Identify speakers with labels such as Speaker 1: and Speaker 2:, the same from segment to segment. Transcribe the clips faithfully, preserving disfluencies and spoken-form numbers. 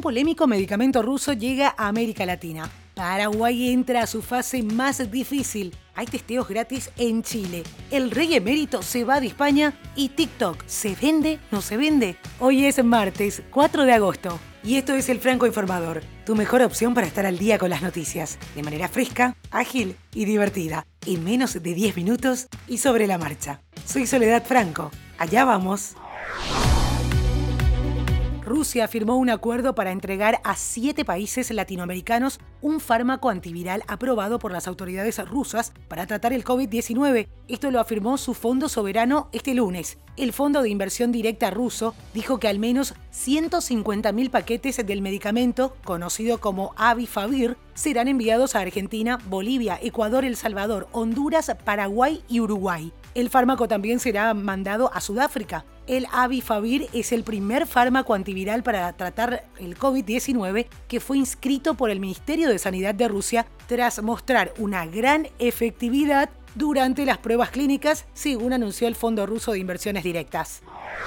Speaker 1: polémico medicamento ruso llega a América Latina. Paraguay entra a su fase más difícil. Hay testeos gratis en Chile. El rey emérito se va de España y TikTok, ¿se vende? ¿No se vende? Hoy es martes, cuatro de agosto. Y esto es El Franco Informador, tu mejor opción para estar al día con las noticias, de manera fresca, ágil y divertida, en menos de diez minutos y sobre la marcha. Soy Soledad Franco. Allá vamos. Rusia firmó un acuerdo para entregar a siete países latinoamericanos un fármaco antiviral aprobado por las autoridades rusas para tratar el COVID diecinueve. Esto lo afirmó su fondo soberano este lunes. El Fondo de Inversión Directa ruso dijo que al menos ciento cincuenta mil paquetes del medicamento, conocido como Avifavir, serán enviados a Argentina, Bolivia, Ecuador, El Salvador, Honduras, Paraguay y Uruguay. El fármaco también será mandado a Sudáfrica. El Avifavir es el primer fármaco antiviral para tratar el COVID diecinueve que fue inscrito por el Ministerio de Sanidad de Rusia tras mostrar una gran efectividad durante las pruebas clínicas, según anunció el Fondo Ruso de Inversiones Directas.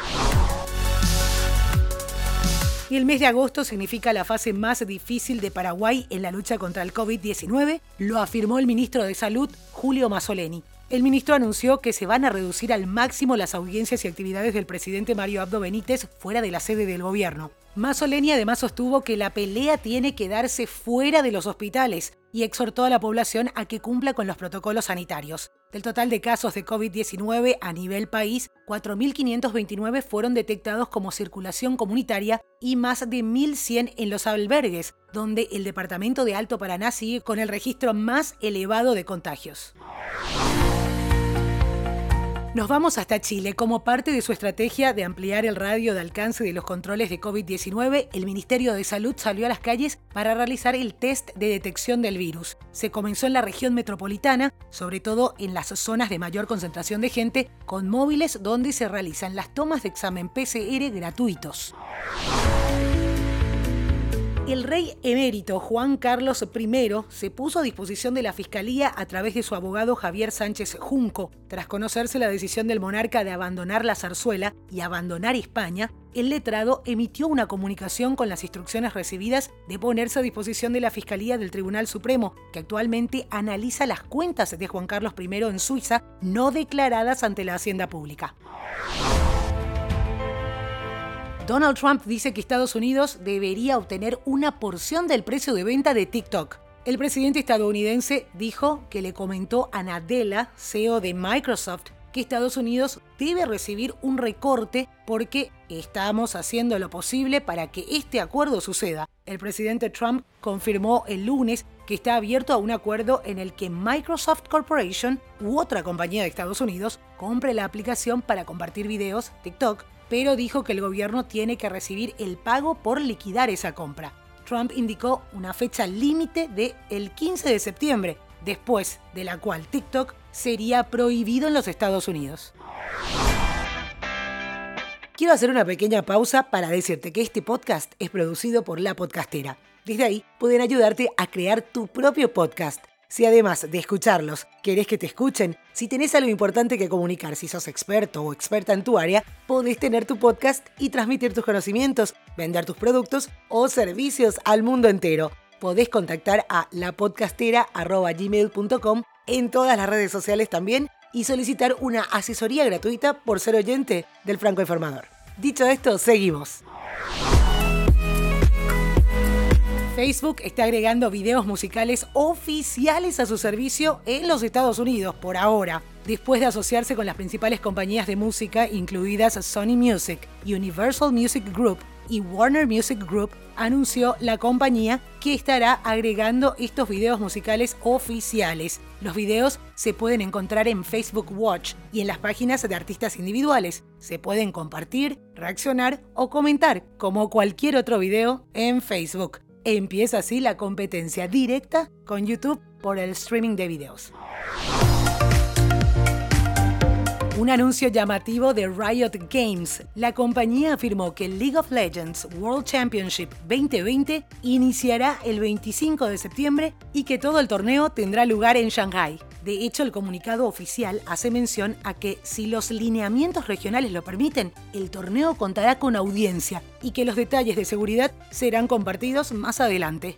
Speaker 1: Y el mes de agosto significa la fase más difícil de Paraguay en la lucha contra el COVID diecinueve, lo afirmó el ministro de Salud, Julio Mazzoleni. El ministro anunció que se van a reducir al máximo las audiencias y actividades del presidente Mario Abdo Benítez fuera de la sede del gobierno. Mazzoleni además sostuvo que la pelea tiene que darse fuera de los hospitales y exhortó a la población a que cumpla con los protocolos sanitarios. Del total de casos de COVID diecinueve a nivel país, cuatro mil quinientos veintinueve fueron detectados como circulación comunitaria y más de mil cien en los albergues, donde el departamento de Alto Paraná sigue con el registro más elevado de contagios. Nos vamos hasta Chile. Como parte de su estrategia de ampliar el radio de alcance de los controles de COVID diecinueve, el Ministerio de Salud salió a las calles para realizar el test de detección del virus. Se comenzó en la región metropolitana, sobre todo en las zonas de mayor concentración de gente, con móviles donde se realizan las tomas de examen P C R gratuitos. El rey emérito Juan Carlos primero se puso a disposición de la Fiscalía a través de su abogado Javier Sánchez Junco. Tras conocerse la decisión del monarca de abandonar la zarzuela y abandonar España, el letrado emitió una comunicación con las instrucciones recibidas de ponerse a disposición de la Fiscalía del Tribunal Supremo, que actualmente analiza las cuentas de Juan Carlos primero en Suiza no declaradas ante la Hacienda Pública. Donald Trump dice que Estados Unidos debería obtener una porción del precio de venta de TikTok. El presidente estadounidense dijo que le comentó a Nadella, C E O de Microsoft, que Estados Unidos debe recibir un recorte porque estamos haciendo lo posible para que este acuerdo suceda. El presidente Trump confirmó el lunes que está abierto a un acuerdo en el que Microsoft Corporation u otra compañía de Estados Unidos compre la aplicación para compartir videos, TikTok, pero dijo que el gobierno tiene que recibir el pago por liquidar esa compra. Trump indicó una fecha límite de el quince de septiembre, después de la cual TikTok sería prohibido en los Estados Unidos. Quiero hacer una pequeña pausa para decirte que este podcast es producido por La Podcastera. Desde ahí pueden ayudarte a crear tu propio podcast. Si además de escucharlos, querés que te escuchen, si tenés algo importante que comunicar, si sos experto o experta en tu área, podés tener tu podcast y transmitir tus conocimientos, vender tus productos o servicios al mundo entero. Podés contactar a lapodcastera arroba gmail punto com en todas las redes sociales también y solicitar una asesoría gratuita por ser oyente del Franco Informador. Dicho esto, seguimos. Facebook está agregando videos musicales oficiales a su servicio en los Estados Unidos por ahora, después de asociarse con las principales compañías de música, incluidas Sony Music, Universal Music Group y Warner Music Group. Anunció la compañía que estará agregando estos videos musicales oficiales. Los videos se pueden encontrar en Facebook Watch y en las páginas de artistas individuales. Se pueden compartir, reaccionar o comentar, como cualquier otro video en Facebook. Empieza así la competencia directa con YouTube por el streaming de videos. Un anuncio llamativo de Riot Games. La compañía afirmó que el League of Legends World Championship veinte veinte iniciará el veinticinco de septiembre y que todo el torneo tendrá lugar en Shanghái. De hecho, el comunicado oficial hace mención a que si los lineamientos regionales lo permiten, el torneo contará con audiencia y que los detalles de seguridad serán compartidos más adelante.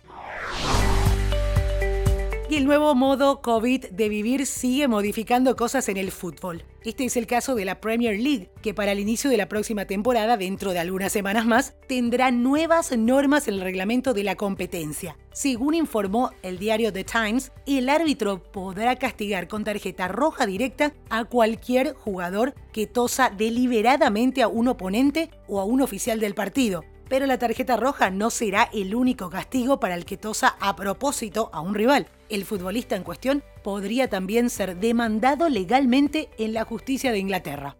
Speaker 1: Y el nuevo modo COVID de vivir sigue modificando cosas en el fútbol. Este es el caso de la Premier League, que para el inicio de la próxima temporada, dentro de algunas semanas más, tendrá nuevas normas en el reglamento de la competencia. Según informó el diario The Times, el árbitro podrá castigar con tarjeta roja directa a cualquier jugador que tosa deliberadamente a un oponente o a un oficial del partido. Pero la tarjeta roja no será el único castigo para el que tosa a propósito a un rival. El futbolista en cuestión podría también ser demandado legalmente en la justicia de Inglaterra.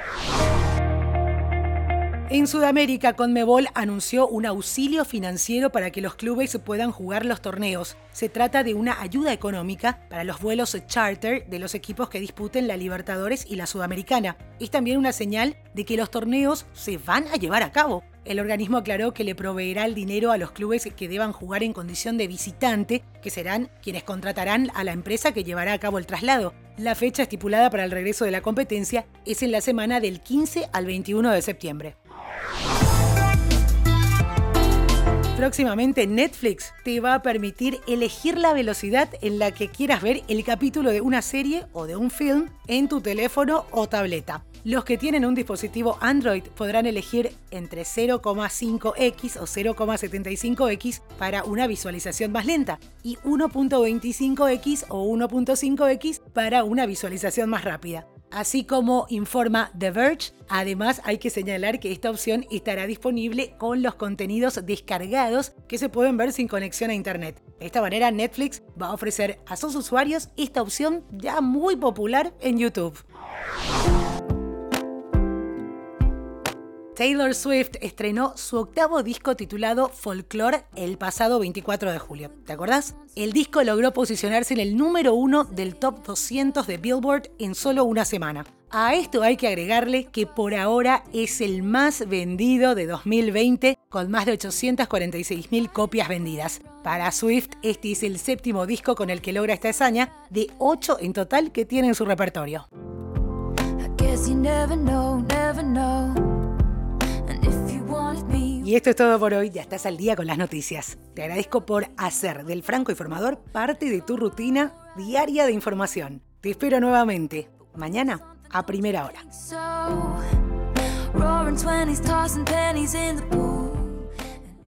Speaker 1: En Sudamérica, Conmebol anunció un auxilio financiero para que los clubes puedan jugar los torneos. Se trata de una ayuda económica para los vuelos charter de los equipos que disputen la Libertadores y la Sudamericana. Es también una señal de que los torneos se van a llevar a cabo. El organismo aclaró que le proveerá el dinero a los clubes que deban jugar en condición de visitante, que serán quienes contratarán a la empresa que llevará a cabo el traslado. La fecha estipulada para el regreso de la competencia es en la semana del quince al veintiuno de septiembre. Próximamente Netflix te va a permitir elegir la velocidad en la que quieras ver el capítulo de una serie o de un film en tu teléfono o tableta. Los que tienen un dispositivo Android podrán elegir entre cero coma cinco equis o cero coma setenta y cinco equis para una visualización más lenta y uno punto veinticinco equis o uno punto cinco equis para una visualización más rápida. Así como informa The Verge, además hay que señalar que esta opción estará disponible con los contenidos descargados que se pueden ver sin conexión a internet. De esta manera, Netflix va a ofrecer a sus usuarios esta opción ya muy popular en YouTube. Taylor Swift estrenó su octavo disco titulado Folklore el pasado veinticuatro de julio. ¿Te acordás? El disco logró posicionarse en el número uno del top doscientos de Billboard en solo una semana. A esto hay que agregarle que por ahora es el más vendido de dos mil veinte, con más de ochocientas cuarenta y seis mil copias vendidas. Para Swift, este es el séptimo disco con el que logra esta hazaña, de ocho en total que tiene en su repertorio. Y esto es todo por hoy, ya estás al día con las noticias. Te agradezco por hacer del Franco Informador parte de tu rutina diaria de información. Te espero nuevamente, mañana a primera hora.